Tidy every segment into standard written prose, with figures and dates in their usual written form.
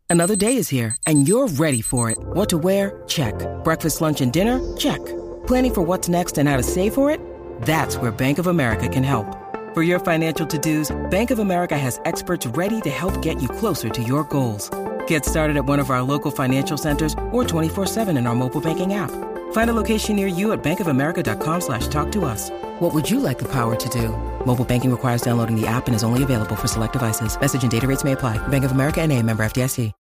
Another day is here, and you're ready for it. What to wear? Check. Breakfast, lunch, and dinner? Check. Planning for what's next and how to save for it? That's where Bank of America can help. For your financial to-dos, Bank of America has experts ready to help get you closer to your goals. Get started at one of our local financial centers or 24/7 in our mobile banking app. Find a location near you at bankofamerica.com/talktous. What would you like the power to do? Mobile banking requires downloading the app and is only available for select devices. Message and data rates may apply. Bank of America N.A., member FDIC.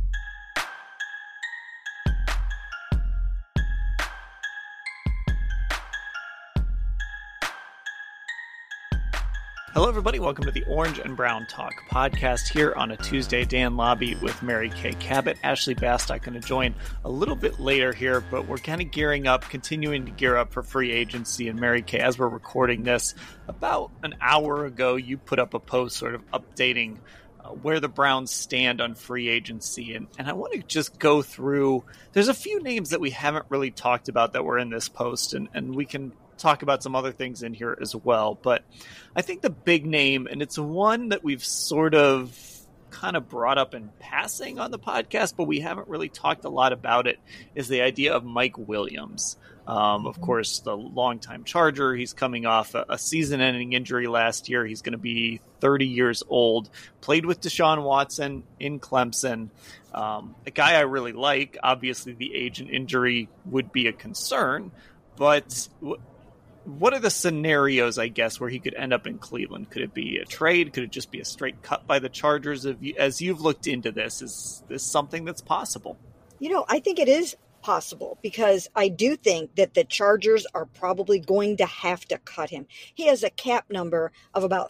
Hello, everybody. Welcome to the Orange and Brown Talk podcast here on a Tuesday. Dan Lobby with Mary Kay Cabot. Ashley Bastock going to join a little bit later here, but we're kind of gearing up, continuing to gear up for free agency. And Mary Kay, as we're recording this, about an hour ago, you put up a post sort of updating where the Browns stand on free agency. And I want to just go through, there's a few names that we haven't really talked about that were in this post, and we can talk about some other things in here as well. But I think the big name, and it's one that we've sort of kind of brought up in passing on the podcast, but we haven't really talked a lot about it, is the idea of Mike Williams. Of course, the longtime Charger. He's coming off a season-ending injury last year. He's going to be 30 years old. Played with Deshaun Watson in Clemson. A guy I really like. Obviously, the age and injury would be a concern, but what are the scenarios, I guess, where he could end up in Cleveland? Could it be a trade? Could it just be a straight cut by the Chargers? As you've looked into this, is this something that's possible? You know, I think it is possible because I do think that the Chargers are probably going to have to cut him. He has a cap number of about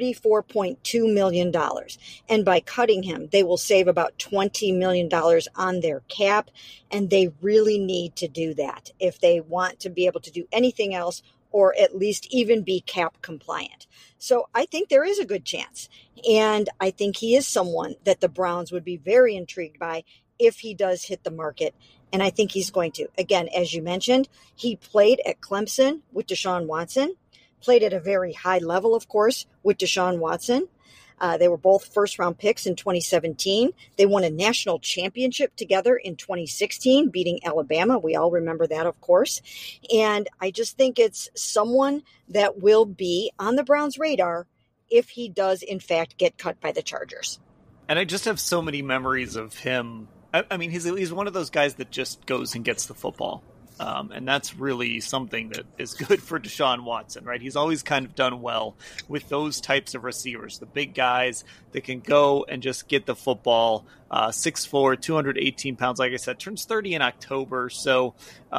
$34.2 million. And by cutting him, they will save about $20 million on their cap. And they really need to do that if they want to be able to do anything else, or at least even be cap compliant. So I think there is a good chance. And I think he is someone that the Browns would be very intrigued by if he does hit the market. And I think he's going to. Again, as you mentioned, he played at Clemson with Deshaun Watson, played at a very high level, of course, with Deshaun Watson. They were both first-round picks in 2017. They won a national championship together in 2016, beating Alabama. We all remember that, of course. And I just think it's someone that will be on the Browns' radar if he does, in fact, get cut by the Chargers. And I just have so many memories of him. I mean, he's one of those guys that just goes and gets the football. And that's really something that is good for Deshaun Watson, right? He's always kind of done well with those types of receivers, the big guys that can go and just get the football. 6'4", 218 pounds, like I said, turns 30 in October. So,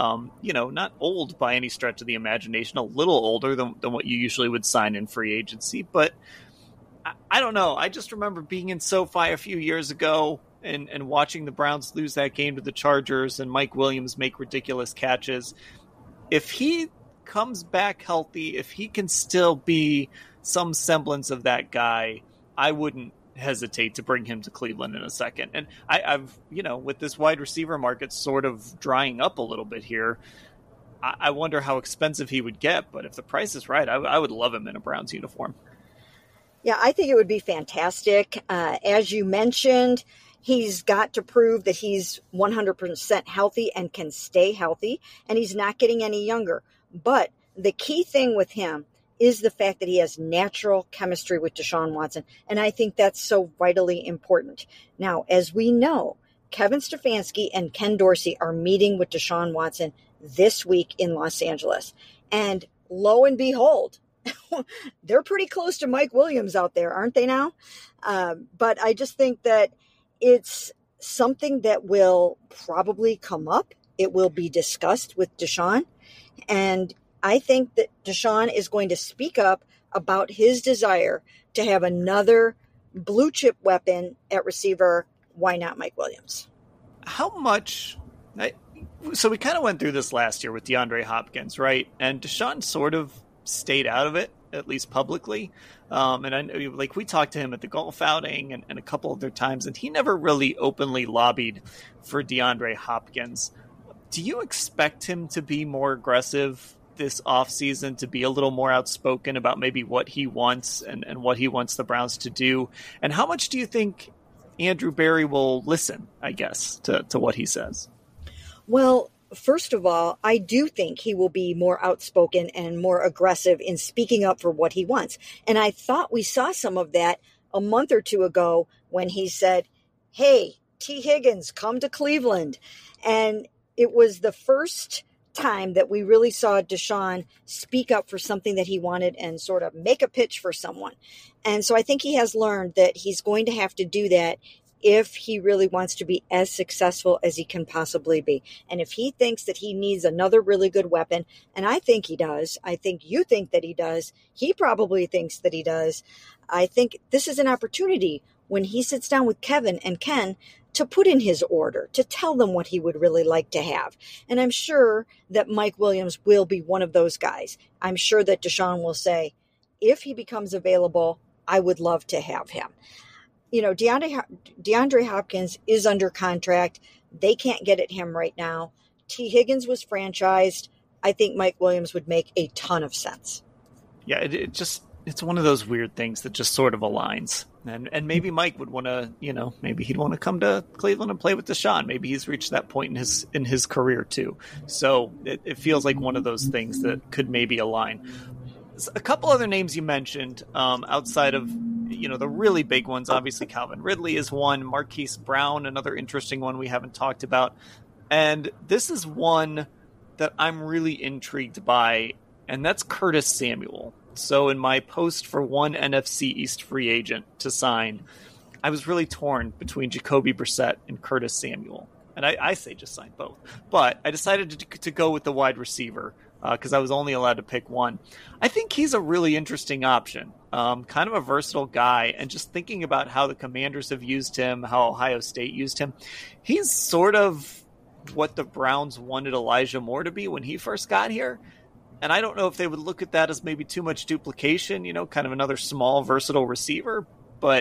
not old by any stretch of the imagination, a little older than what you usually would sign in free agency. But I don't know. I just remember being in SoFi a few years ago and watching the Browns lose that game to the Chargers and Mike Williams make ridiculous catches. If he comes back healthy, if he can still be some semblance of that guy, I wouldn't hesitate to bring him to Cleveland in a second. And I've with this wide receiver market sort of drying up a little bit here, I wonder how expensive he would get. But if the price is right, I would love him in a Browns uniform. Yeah, I think it would be fantastic. As you mentioned, he's got to prove that he's 100% healthy and can stay healthy, and he's not getting any younger. But the key thing with him is the fact that he has natural chemistry with Deshaun Watson, and I think that's so vitally important. Now, as we know, Kevin Stefanski and Ken Dorsey are meeting with Deshaun Watson this week in Los Angeles. And lo and behold, they're pretty close to Mike Williams out there, aren't they now? But I just think that it's something that will probably come up. It will be discussed with Deshaun. And I think that Deshaun is going to speak up about his desire to have another blue chip weapon at receiver. Why not Mike Williams? How much? So we kind of went through this last year with DeAndre Hopkins, right? And Deshaun sort of stayed out of it, at least publicly. And I know, we talked to him at the golf outing and a couple other times, and he never really openly lobbied for DeAndre Hopkins. Do you expect him to be more aggressive this offseason, to be a little more outspoken about maybe what he wants and what he wants the Browns to do? And how much do you think Andrew Berry will listen, I guess, to what he says? Well, first of all, I do think he will be more outspoken and more aggressive in speaking up for what he wants. And I thought we saw some of that a month or two ago when he said, "Hey, T. Higgins, come to Cleveland." And it was the first time that we really saw Deshaun speak up for something that he wanted and sort of make a pitch for someone. And so I think he has learned that he's going to have to do that if he really wants to be as successful as he can possibly be. And if he thinks that he needs another really good weapon, and I think he does, I think you think that he does, he probably thinks that he does, I think this is an opportunity when he sits down with Kevin and Ken to put in his order, to tell them what he would really like to have. And I'm sure that Mike Williams will be one of those guys. I'm sure that Deshaun will say, if he becomes available, I would love to have him. You know, DeAndre Hopkins is under contract. They can't get at him right now. T. Higgins was franchised. I think Mike Williams would make a ton of sense. Yeah, it's one of those weird things that just sort of aligns. And maybe Mike would want to, maybe he'd want to come to Cleveland and play with Deshaun. Maybe he's reached that point in his career too. So it feels like one of those things that could maybe align. A couple other names you mentioned outside of, the really big ones. Obviously, Calvin Ridley is one. Marquise Brown, another interesting one we haven't talked about. And this is one that I'm really intrigued by, and that's Curtis Samuel. So in my post for one NFC East free agent to sign, I was really torn between Jacoby Brissett and Curtis Samuel. And I say just sign both. But I decided to go with the wide receiver because I was only allowed to pick one. I think he's a really interesting option, kind of a versatile guy. And just thinking about how the Commanders have used him, how Ohio State used him, he's sort of what the Browns wanted Elijah Moore to be when he first got here. And I don't know if they would look at that as maybe too much duplication, kind of another small, versatile receiver. But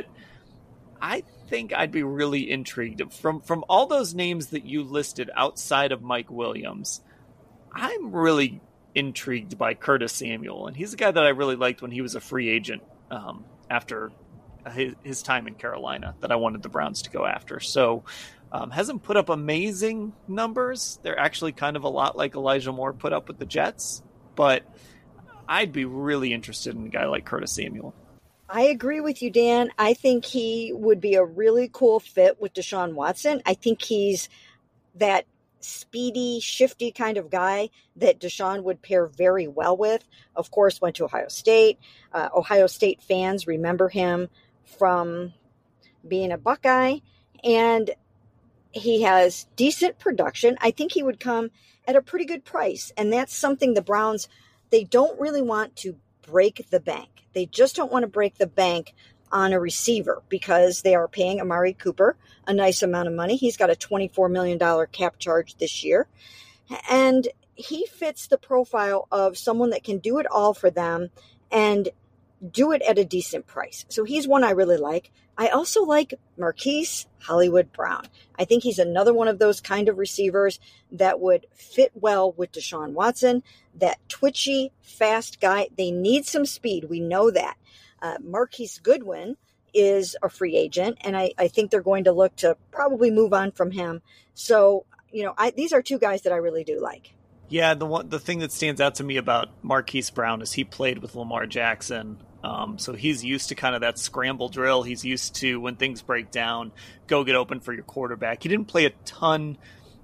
I think I'd be really intrigued. From all those names that you listed outside of Mike Williams, I'm really intrigued by Curtis Samuel. And he's a guy that I really liked when he was a free agent after his time in Carolina that I wanted the Browns to go after. So hasn't put up amazing numbers. They're actually kind of a lot like Elijah Moore put up with the Jets. But I'd be really interested in a guy like Curtis Samuel. I agree with you, Dan. I think he would be a really cool fit with Deshaun Watson. I think he's that speedy, shifty kind of guy that Deshaun would pair very well with. Of course, went to Ohio State. Ohio State fans remember him from being a Buckeye. And he has decent production. I think he would come at a pretty good price. And that's something the Browns, they don't really want to break the bank. They just don't want to break the bank on a receiver because they are paying Amari Cooper a nice amount of money. He's got a $24 million cap charge this year. And he fits the profile of someone that can do it all for them and do it at a decent price. So he's one I really like. I also like Marquise Hollywood Brown. I think he's another one of those kind of receivers that would fit well with Deshaun Watson, that twitchy, fast guy. They need some speed. We know that. Marquise Goodwin is a free agent, and I think they're going to look to probably move on from him. So, these are two guys that I really do like. Yeah, the thing that stands out to me about Marquise Brown is he played with Lamar Jackson. So he's used to kind of that scramble drill. He's used to when things break down, go get open for your quarterback. He didn't play a ton.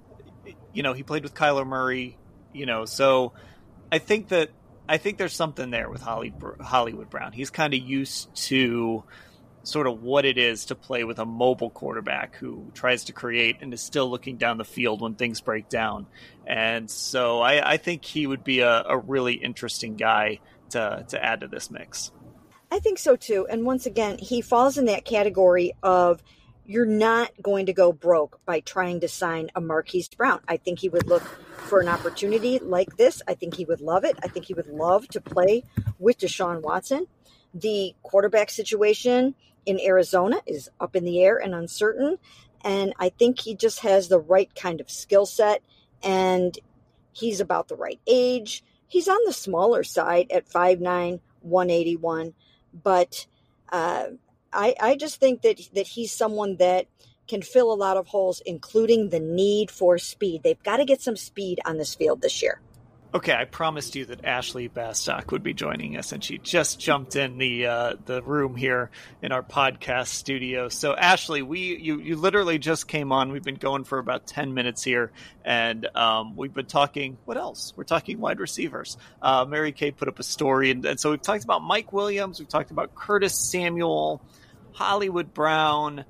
He played with Kyler Murray, so I think there's something there with Hollywood Brown. He's kind of used to sort of what it is to play with a mobile quarterback who tries to create and is still looking down the field when things break down. And so I think he would be a really interesting guy to add to this mix. I think so too. And once again, he falls in that category of you're not going to go broke by trying to sign a Marquise Brown. I think he would look for an opportunity like this. I think he would love it. I think he would love to play with Deshaun Watson. The quarterback situation in Arizona is up in the air and uncertain. And I think he just has the right kind of skill set and he's about the right age. He's on the smaller side at 5'9", 181. But I just think that he's someone that can fill a lot of holes, including the need for speed. They've got to get some speed on this field this year. Okay, I promised you that Ashley Bastock would be joining us, and she just jumped in the room here in our podcast studio. So, Ashley, you literally just came on. We've been going for about 10 minutes here, and we've been talking. What else? We're talking wide receivers. Mary Kay put up a story, and so we've talked about Mike Williams. We've talked about Curtis Samuel, Hollywood Brown.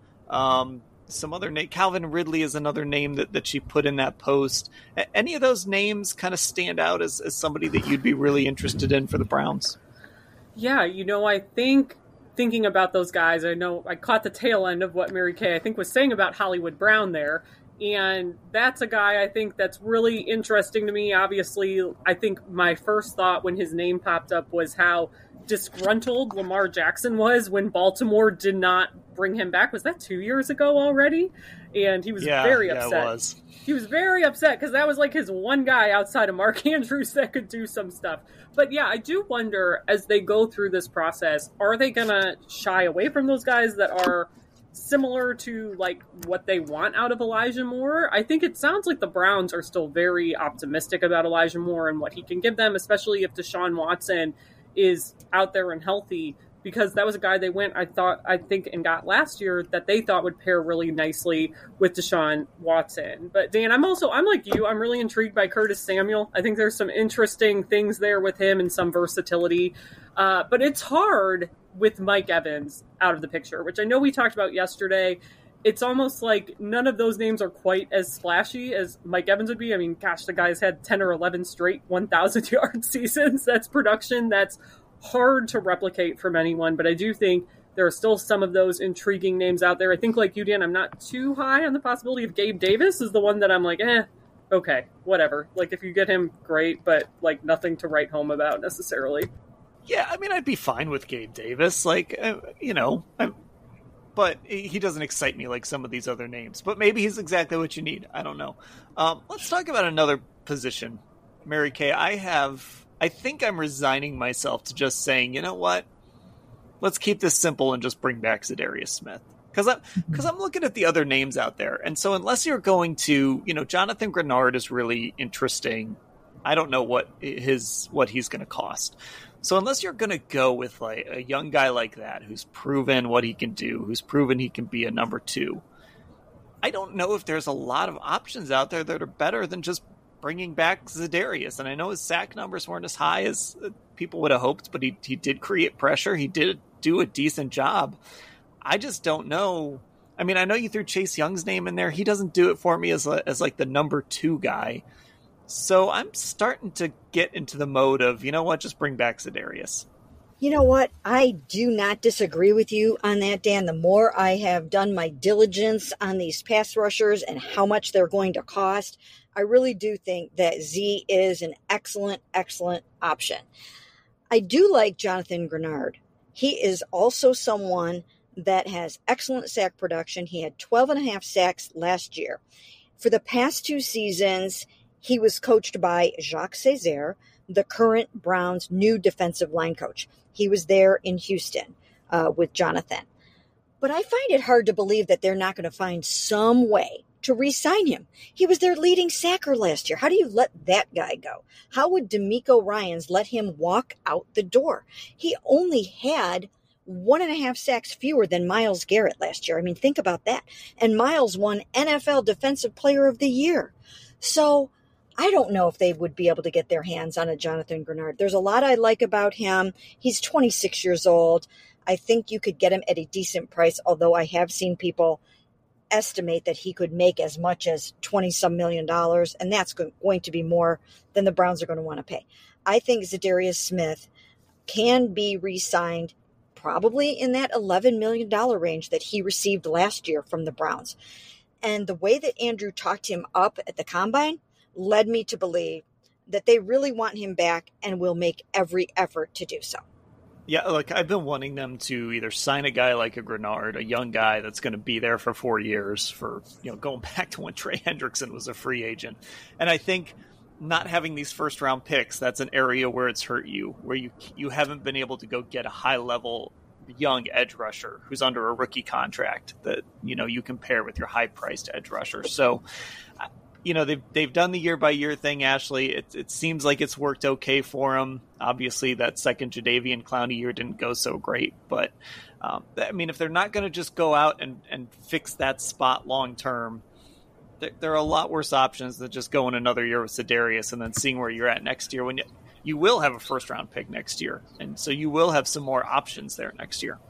Some other name, Calvin Ridley is another name that she put in that post. Any of those names kind of stand out as somebody that you'd be really interested in for the Browns? Yeah, I think thinking about those guys, I know I caught the tail end of what Mary Kay, I think, was saying about Hollywood Brown there. And that's a guy I think that's really interesting to me. Obviously, I think my first thought when his name popped up was how disgruntled Lamar Jackson was when Baltimore did not bring him back. Was that 2 years ago already? And he was very upset. Yeah, it was. He was very upset because that was like his one guy outside of Mark Andrews that could do some stuff. But yeah, I do wonder as they go through this process, are they going to shy away from those guys that are similar to like what they want out of Elijah Moore? I think it sounds like the Browns are still very optimistic about Elijah Moore and what he can give them, especially if Deshaun Watson is out there and healthy, because that was a guy they went, I think, and got last year that they thought would pair really nicely with Deshaun Watson. But Dan, I'm like you. I'm really intrigued by Curtis Samuel. I think there's some interesting things there with him and some versatility. But it's hard with Mike Evans out of the picture, which I know we talked about yesterday. It's almost like none of those names are quite as splashy as Mike Evans would be. I mean, gosh, the guy's had 10 or 11 straight 1,000-yard seasons. That's production. That's hard to replicate from anyone. But I do think there are still some of those intriguing names out there. I think, like you, Dan, I'm not too high on the possibility of Gabe Davis is the one that I'm like, okay, whatever. Like, if you get him, great, but, like, nothing to write home about necessarily. Yeah, I mean, I'd be fine with Gabe Davis. Like, but he doesn't excite me like some of these other names. But maybe he's exactly what you need. I don't know. Let's talk about another position. Mary Kay, I think I'm resigning myself to just saying, you know what? Let's keep this simple and just bring back Zadarius Smith. Because I'm looking at the other names out there. And so unless you're going to, Jonathan Grenard is really interesting. I don't know what he's going to cost. So unless you're going to go with like a young guy like that, who's proven what he can do, who's proven he can be a number two, I don't know if there's a lot of options out there that are better than just bringing back Zadarius. And I know his sack numbers weren't as high as people would have hoped, but he did create pressure. He did do a decent job. I just don't know. I mean, I know you threw Chase Young's name in there. He doesn't do it for me as like the number two guy. So I'm starting to get into the mode of, you know what, just bring back Zadarius. You know what? I do not disagree with you on that, Dan. The more I have done my diligence on these pass rushers and how much they're going to cost, I really do think that Z is an excellent, excellent option. I do like Jonathan Grenard. He is also someone that has excellent sack production. He had 12 and a half sacks last year. For the past two seasons, he was coached by Jacques Césaire, the current Browns' new defensive line coach. He was there in Houston with Jonathan. But I find it hard to believe that they're not going to find some way to re-sign him. He was their leading sacker last year. How do you let that guy go? How would DeMeco Ryans let him walk out the door? He only had 1.5 sacks fewer than Myles Garrett last year. I mean, think about that. And Myles won NFL Defensive Player of the Year. So I don't know if they would be able to get their hands on a Jonathan Grenard. There's a lot I like about him. He's 26 years old. I think you could get him at a decent price, although I have seen people estimate that he could make as much as $20-some million, and that's going to be more than the Browns are going to want to pay. I think Zadarius Smith can be re-signed probably in that $11 million range that he received last year from the Browns. And the way that Andrew talked him up at the Combine led me to believe that they really want him back and will make every effort to do so. Yeah, like I've been wanting them to either sign a guy like a Grenard, a young guy that's going to be there for 4 years, for going back to when Trey Hendrickson was a free agent. And I think not having these first round picks, that's an area where it's hurt you, where you haven't been able to go get a high level young edge rusher who's under a rookie contract that, you compare with your high-priced edge rusher. So, they've done the year-by-year thing, Ashley. It seems like it's worked okay for them. Obviously, that second Jadeveon Clowney year didn't go so great. But, if they're not going to just go out and fix that spot long-term, there are a lot worse options than just going another year with Za'Darius and then seeing where you're at next year when you will have a first-round pick next year. And so you will have some more options there next year.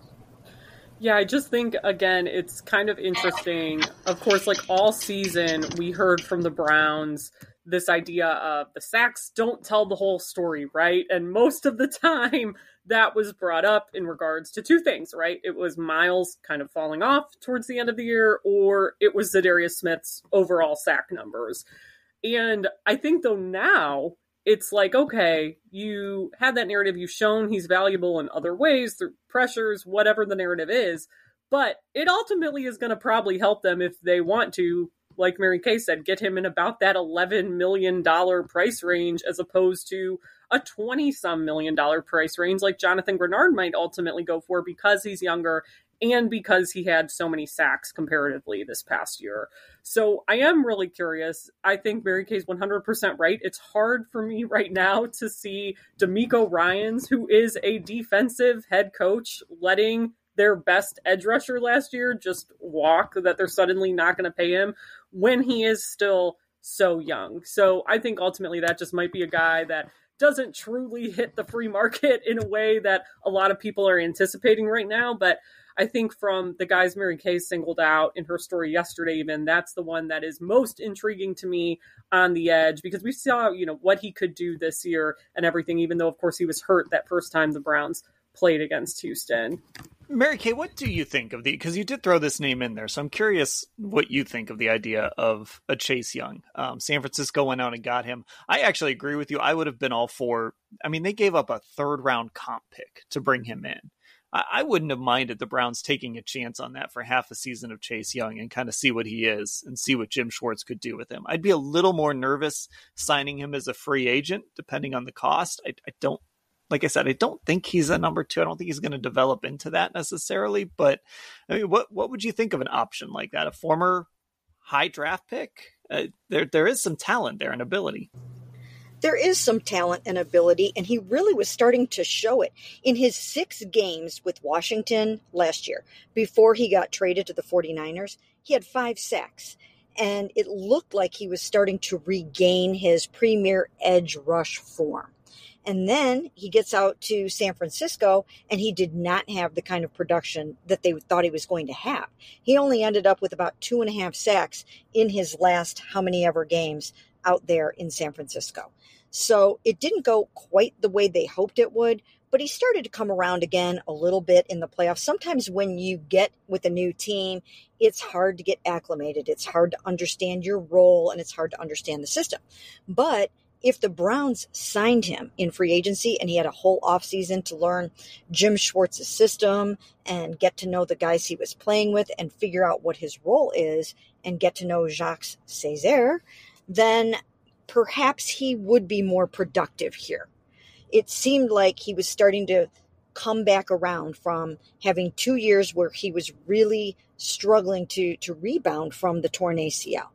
Yeah, I just think, again, it's kind of interesting. Of course, like all season, we heard from the Browns this idea of the sacks don't tell the whole story, right? And most of the time that was brought up in regards to two things, right? It was Miles kind of falling off towards the end of the year, or it was Za'Darius Smith's overall sack numbers. And I think, though, now it's like, okay, you had that narrative, you've shown he's valuable in other ways, through pressures, whatever the narrative is, but it ultimately is going to probably help them if they want to, like Mary Kay said, get him in about that $11 million price range as opposed to a $20-some million price range like Jonathan Grenard might ultimately go for because he's younger and because he had so many sacks comparatively this past year. So I am really curious. I think Mary Kay's 100% right. It's hard for me right now to see DeMeco Ryans, who is a defensive head coach, letting their best edge rusher last year just walk, that they're suddenly not going to pay him when he is still so young. So I think ultimately that just might be a guy that doesn't truly hit the free market in a way that a lot of people are anticipating right now. But I think from the guys Mary Kay singled out in her story yesterday, even, that's the one that is most intriguing to me on the edge, because we saw, what he could do this year and everything, even though, of course, he was hurt that first time the Browns played against Houston. Mary Kay, what do you think of because you did throw this name in there, so I'm curious what you think of the idea of a Chase Young. San Francisco went out and got him. I actually agree with you. I would have been all for, they gave up a third-round comp pick to bring him in. I wouldn't have minded the Browns taking a chance on that for half a season of Chase Young and kind of see what he is and see what Jim Schwartz could do with him. I'd be a little more nervous signing him as a free agent, depending on the cost. I don't, like I said, I don't think he's a number two. I don't think he's going to develop into that necessarily. But what would you think of an option like that? A former high draft pick? There is some talent there and ability. There is some talent and ability, and he really was starting to show it. In his 6 games with Washington last year, before he got traded to the 49ers, he had 5 sacks. And it looked like he was starting to regain his premier edge rush form. And then he gets out to San Francisco, and he did not have the kind of production that they thought he was going to have. He only ended up with about 2.5 sacks in his last how many ever games out there in San Francisco. So it didn't go quite the way they hoped it would, but he started to come around again a little bit in the playoffs. Sometimes when you get with a new team, it's hard to get acclimated. It's hard to understand your role, and it's hard to understand the system. But if the Browns signed him in free agency and he had a whole offseason to learn Jim Schwartz's system and get to know the guys he was playing with and figure out what his role is and get to know Jacques Césaire, then perhaps he would be more productive here. It seemed like he was starting to come back around from having 2 years where he was really struggling to rebound from the torn ACL.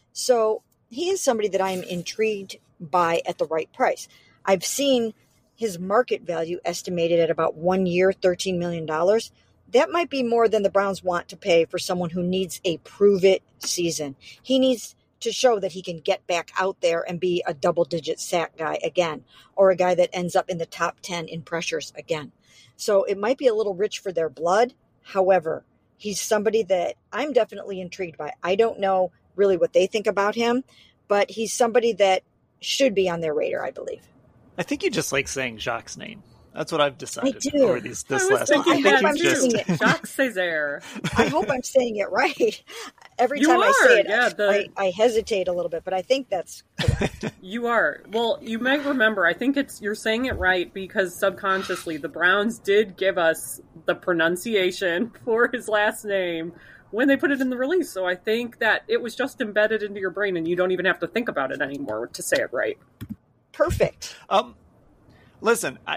So he is somebody that I'm intrigued by at the right price. I've seen his market value estimated at about 1 year, $13 million. That might be more than the Browns want to pay for someone who needs a prove-it season. He needs to show that he can get back out there and be a double-digit sack guy again, or a guy that ends up in the top 10 in pressures again. So it might be a little rich for their blood. However, he's somebody that I'm definitely intrigued by. I don't know really what they think about him, but he's somebody that should be on their radar, I believe. I think you just like saying Jacques' name. That's what I've decided over this last week. I hope I'm saying it. Jacques Césaire. I hope I'm saying it right. Every time I say it, I hesitate a little bit, but I think that's correct. You are. Well, you might remember, I think you're saying it right because subconsciously the Browns did give us the pronunciation for his last name when they put it in the release. So I think that it was just embedded into your brain and you don't even have to think about it anymore to say it right. Perfect. Listen,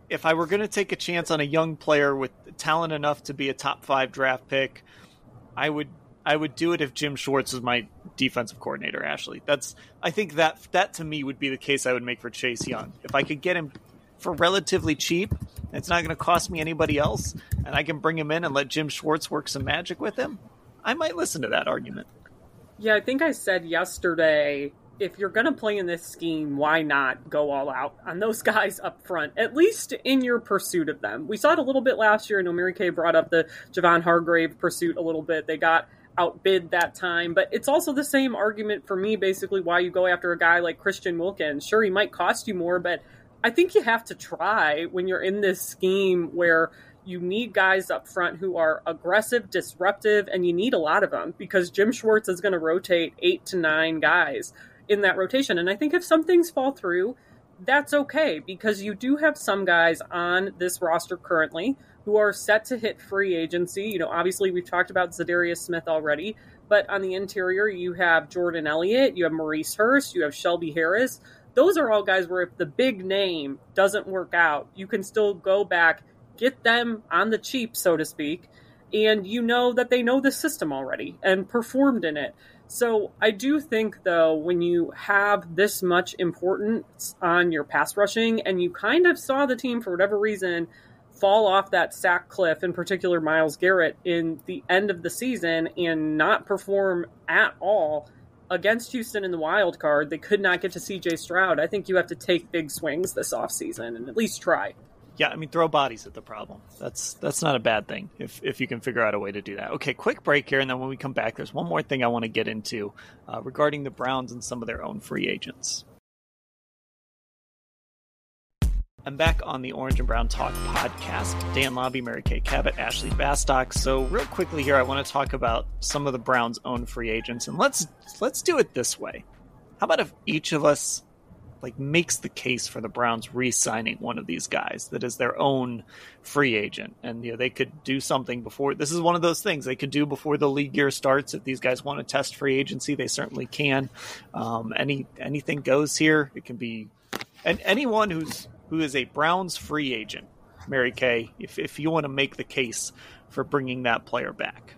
if I were going to take a chance on a young player with talent enough to be a top 5 draft pick, I would do it if Jim Schwartz was my defensive coordinator, Ashley. I think that to me would be the case I would make for Chase Young. If I could get him for relatively cheap, it's not going to cost me anybody else, and I can bring him in and let Jim Schwartz work some magic with him, I might listen to that argument. Yeah, I think I said yesterday, if you're going to play in this scheme, why not go all out on those guys up front, at least in your pursuit of them? We saw it a little bit last year. I know Mary Kay brought up the Javon Hargrave pursuit a little bit. They got outbid that time, but it's also the same argument for me, basically, why you go after a guy like Christian Wilkins. Sure, he might cost you more, but I think you have to try when you're in this scheme where you need guys up front who are aggressive, disruptive, and you need a lot of them because Jim Schwartz is going to rotate 8 to 9 guys in that rotation. And I think if some things fall through, that's okay because you do have some guys on this roster currently who are set to hit free agency. You know, obviously we've talked about Zadarius Smith already, but on the interior, you have Jordan Elliott, you have Maurice Hurst, you have Shelby Harris. Those are all guys where if the big name doesn't work out, you can still go back, get them on the cheap, so to speak, and you know that they know the system already and performed in it. So I do think, though, when you have this much importance on your pass rushing and you kind of saw the team, for whatever reason, fall off that sack cliff, in particular Myles Garrett, in the end of the season and not perform at all against Houston in the wild card, they could not get to C.J. Stroud. I think you have to take big swings this offseason and at least try. Yeah, I mean, throw bodies at the problem. That's not a bad thing if you can figure out a way to do that. Okay, quick break here, and then when we come back, there's one more thing I want to get into regarding the Browns and some of their own free agents. I'm back on the Orange and Brown Talk podcast. Dan Labbe, Mary Kay Cabot, Ashley Bastock. So real quickly here, I want to talk about some of the Browns' own free agents, and let's do it this way. How about if each of us makes the case for the Browns re-signing one of these guys that is their own free agent, and they could do something before. This is one of those things they could do before the league year starts. If these guys want to test free agency, they certainly can. Anything goes here. It can be anyone who is a Browns free agent. Mary Kay, if you want to make the case for bringing that player back.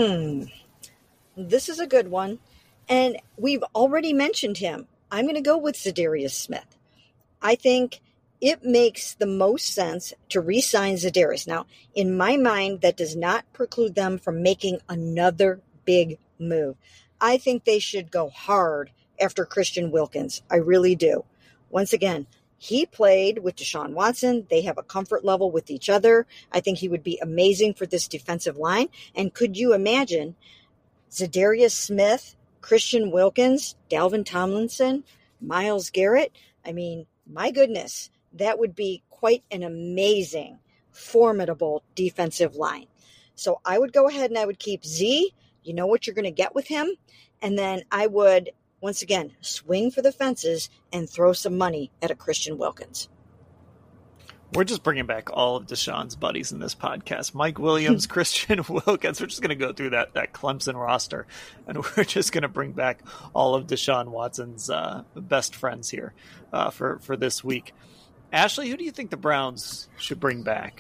This is a good one, and we've already mentioned him. I'm going to go with Zadarius Smith. I think it makes the most sense to re-sign Zadarius. Now, in my mind, that does not preclude them from making another big move. I think they should go hard after Christian Wilkins. I really do. Once again, he played with Deshaun Watson. They have a comfort level with each other. I think he would be amazing for this defensive line. And could you imagine Zadarius Smith, Christian Wilkins, Dalvin Tomlinson, Myles Garrett? I mean, my goodness, that would be quite an amazing, formidable defensive line. So I would go ahead and I would keep Z. You know what you're going to get with him. And then I would, once again, swing for the fences and throw some money at a Christian Wilkins. We're just bringing back all of Deshaun's buddies in this podcast. Mike Williams, Christian Wilkins. We're just going to go through that Clemson roster, and we're just going to bring back all of Deshaun Watson's best friends here for this week. Ashley, who do you think the Browns should bring back?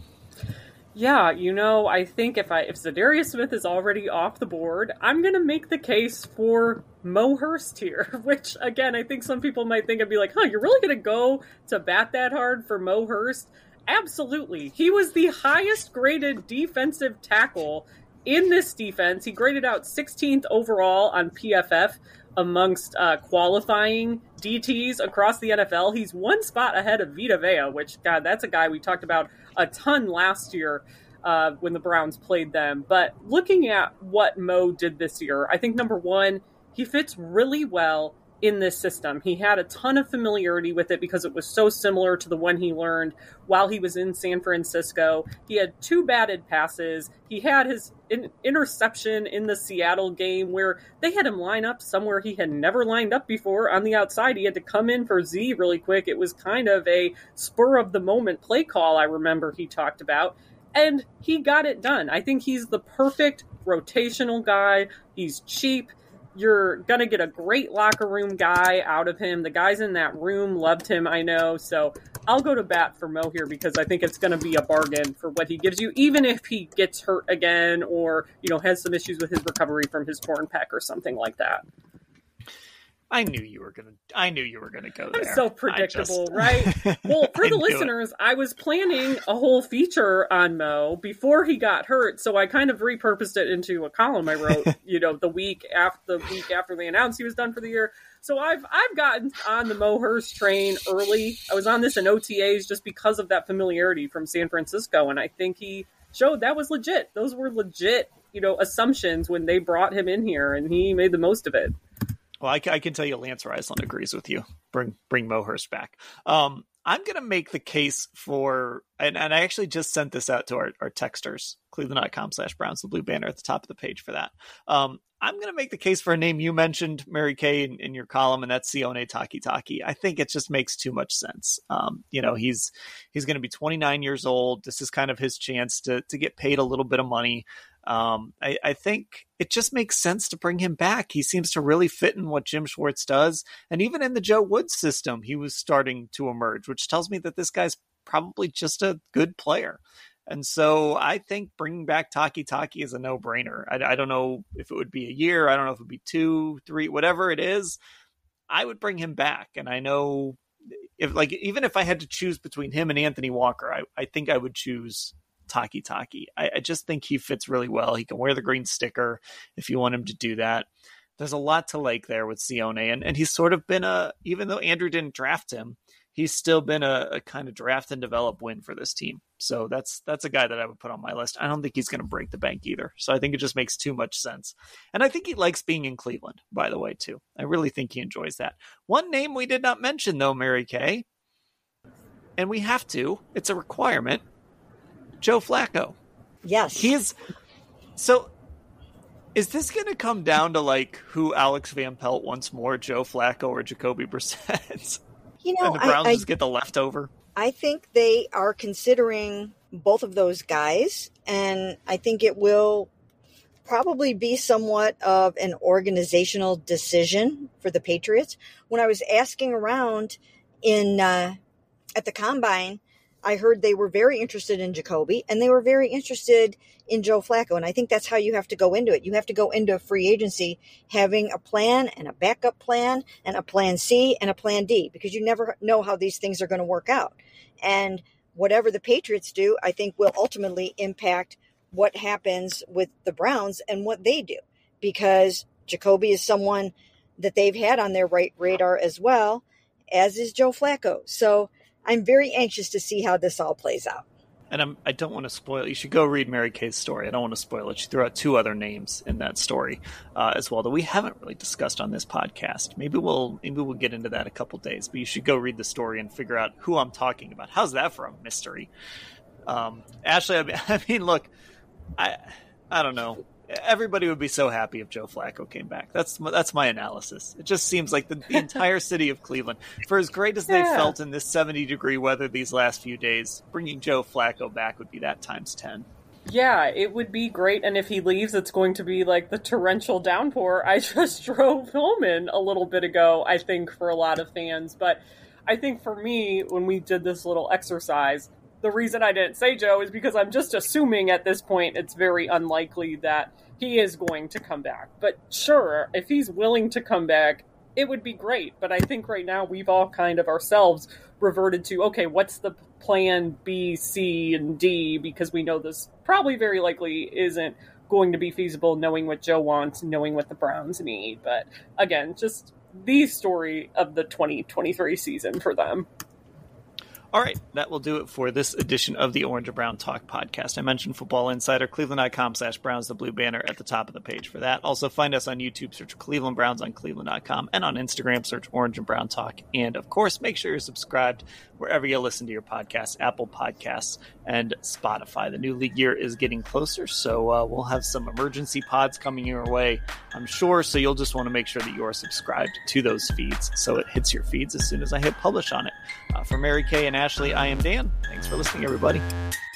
Yeah, I think if Zadarius Smith is already off the board, I'm going to make the case for Mo Hurst here, which, again, I think some people might think I'd be like, you're really going to go to bat that hard for Mo Hurst? Absolutely. He was the highest graded defensive tackle in this defense. He graded out 16th overall on PFF amongst qualifying DTs across the NFL. He's one spot ahead of Vita Vea, which, God, that's a guy we talked about a ton last year when the Browns played them. But looking at what Mo did this year, I think, number one, he fits really well in this system. He had a ton of familiarity with it because it was so similar to the one he learned while he was in San Francisco. He had 2 batted passes. He had his interception in the Seattle game where they had him line up somewhere he had never lined up before on the outside. He had to come in for Z really quick. It was kind of a spur of the moment play call, I remember he talked about. And he got it done. I think he's the perfect rotational guy. He's cheap. You're going to get a great locker room guy out of him. The guys in that room loved him, I know. So I'll go to bat for Mo here because I think it's going to be a bargain for what he gives you, even if he gets hurt again or, has some issues with his recovery from his torn pec or something like that. I knew you were gonna go there. I'm so predictable, right? Well, for the listeners, I was planning a whole feature on Mo before he got hurt, so I kind of repurposed it into a column I wrote, the week after they announced he was done for the year. So I've gotten on the Mo Hurst train early. I was on this in OTAs just because of that familiarity from San Francisco, and I think he showed that was legit. Those were legit, assumptions when they brought him in here, and he made the most of it. Well, I can tell you Lance Riesland agrees with you. Bring Mo Hurst back. I'm going to make the case for, and I actually just sent this out to our texters, cleveland.com/Browns, the blue banner at the top of the page for that. I'm going to make the case for a name you mentioned, Mary Kay, in your column, and that's Sione Takitaki. I think it just makes too much sense. He's going to be 29 years old. This is kind of his chance to get paid a little bit of money. I think it just makes sense to bring him back. He seems to really fit in what Jim Schwartz does. And even in the Joe Woods system, he was starting to emerge, which tells me that this guy's probably just a good player. And so I think bringing back Takitaki is a no-brainer. I don't know if it would be a year. I don't know if it would be 2, 3, whatever it is. I would bring him back. And I know even if I had to choose between him and Anthony Walker, I think I would choose Takitaki. I just think he fits really well. He can wear the green sticker if you want him to do that. There's a lot to like there with Sione, and he's sort of been even though Andrew didn't draft him, he's still been a kind of draft and develop win for this team. So that's a guy that I would put on my list. I don't think he's going to break the bank either. So I think it just makes too much sense. And I think he likes being in Cleveland, by the way, too. I really think he enjoys that. One name we did not mention, though, Mary Kay, and we have to, it's a requirement, Joe Flacco. Yes. So is this going to come down to who Alex Van Pelt wants more, Joe Flacco or Jacoby Brissett? And the Browns just get the leftover? I think they are considering both of those guys, and I think it will probably be somewhat of an organizational decision for the Patriots. When I was asking around at the Combine, I heard they were very interested in Jacoby, and they were very interested in Joe Flacco. And I think that's how you have to go into it. You have to go into free agency having a plan and a backup plan and a plan C and a plan D, because you never know how these things are going to work out. And whatever the Patriots do, I think will ultimately impact what happens with the Browns and what they do, because Jacoby is someone that they've had on their radar as well, as is Joe Flacco. So I'm very anxious to see how this all plays out. And I don't want to spoil it. You should go read Mary Kay's story. I don't want to spoil it. She threw out 2 other names in that story as well that we haven't really discussed on this podcast. Maybe we'll get into that a couple days. But you should go read the story and figure out who I'm talking about. How's that for a mystery? Ashley, I mean, look, I don't know. Everybody would be so happy if Joe Flacco came back. That's my analysis. It just seems like the entire city of Cleveland, for as great as they felt in this 70-degree weather these last few days, bringing Joe Flacco back would be that times 10. Yeah, it would be great. And if he leaves, it's going to be like the torrential downpour I just drove home in a little bit ago, I think, for a lot of fans. But I think for me, when we did this little exercise, the reason I didn't say Joe is because I'm just assuming at this point it's very unlikely that he is going to come back. But sure, if he's willing to come back, it would be great. But I think right now we've all kind of ourselves reverted to, okay, what's the plan B, C, and D? Because we know this probably very likely isn't going to be feasible, knowing what Joe wants, knowing what the Browns need. But again, just the story of the 2023 season for them. All right, that will do it for this edition of the Orange and Brown Talk podcast. I mentioned Football Insider, cleveland.com/Browns, the blue banner at the top of the page for that. Also find us on YouTube, search Cleveland Browns on cleveland.com, and on Instagram, search Orange and Brown Talk. And of course, make sure you're subscribed wherever you listen to your podcasts, Apple Podcasts and Spotify. The new league year is getting closer, so we'll have some emergency pods coming your way, I'm sure. So you'll just want to make sure that you are subscribed to those feeds so it hits your feeds as soon as I hit publish on it. For Mary Kay and Ashley, I am Dan. Thanks for listening, everybody.